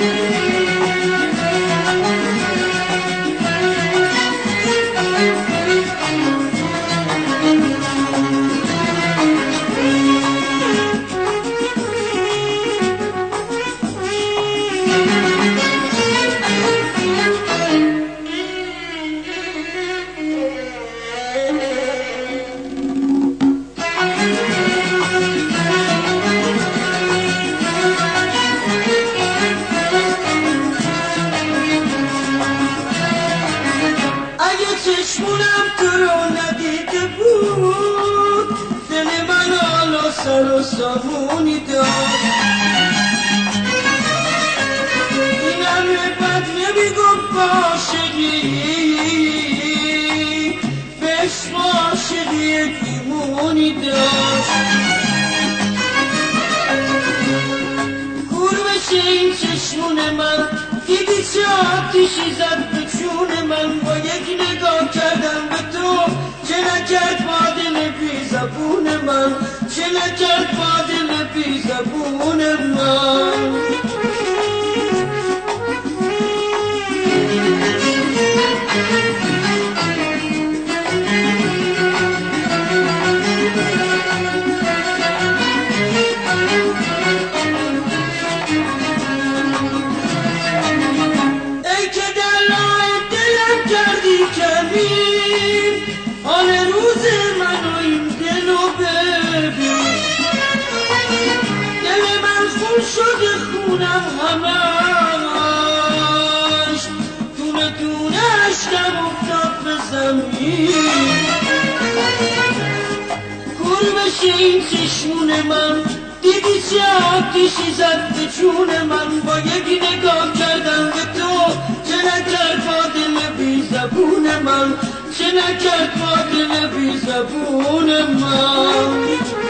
چشمونم تو رو ندیده بود دل من حالا سر و سامونی داشت این همه بد نمیگفت عاشقی به عشق عاشقی ایمونی داشت کور بشه این چشمون من دیدی چه آتیشی زد به چون من با یک نگاه کردم به تو چه نکرد با دل بی زبون من چه نکرد با دل بی زبون من حال روز من و این دلو ببین دل من خون شده خونم همش دونه دونه اشکم افتاد به زمین کور بشه این چشمون من دیدی چه آتیشی زد به چون من با یک نگاه کردم به تو چه نکرد با دل بی زبون من چه نکرد با دل بی زبون من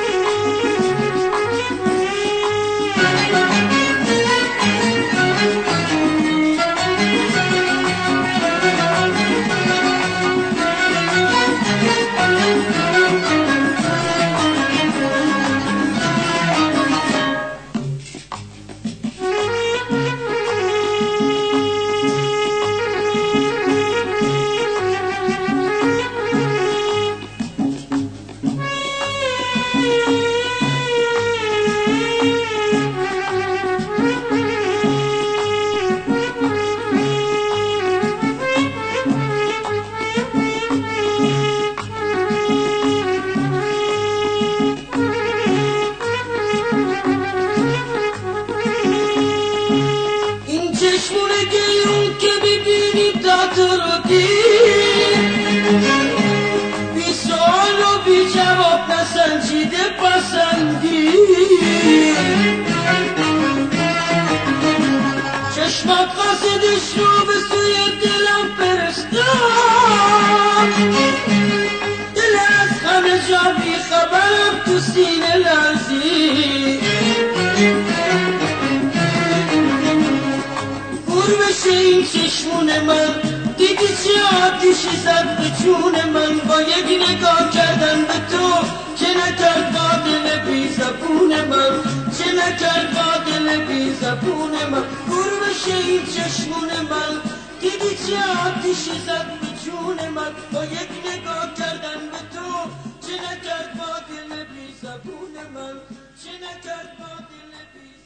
چشمونه گیرون که ببینی تا تو رو دید بی سوال و بی جواب نسنجیده پسندی چشمات قصدش رو به سوی دلم فرستاد دل از همه جا بی خبرم تو سینه لرزید بشه این چشمون من دیدی چه آتیشی زد به چون من با یک نگاه کردن به تو چه نکرد با دل بی زبون من چه نکرد با دل بی زبون من کور بشه این چشمون من دیدی چه آتیشی زد به چون من با یک نگاه کردن به تو چه نکرد با دل بی زبون من چه نکرد با دل بی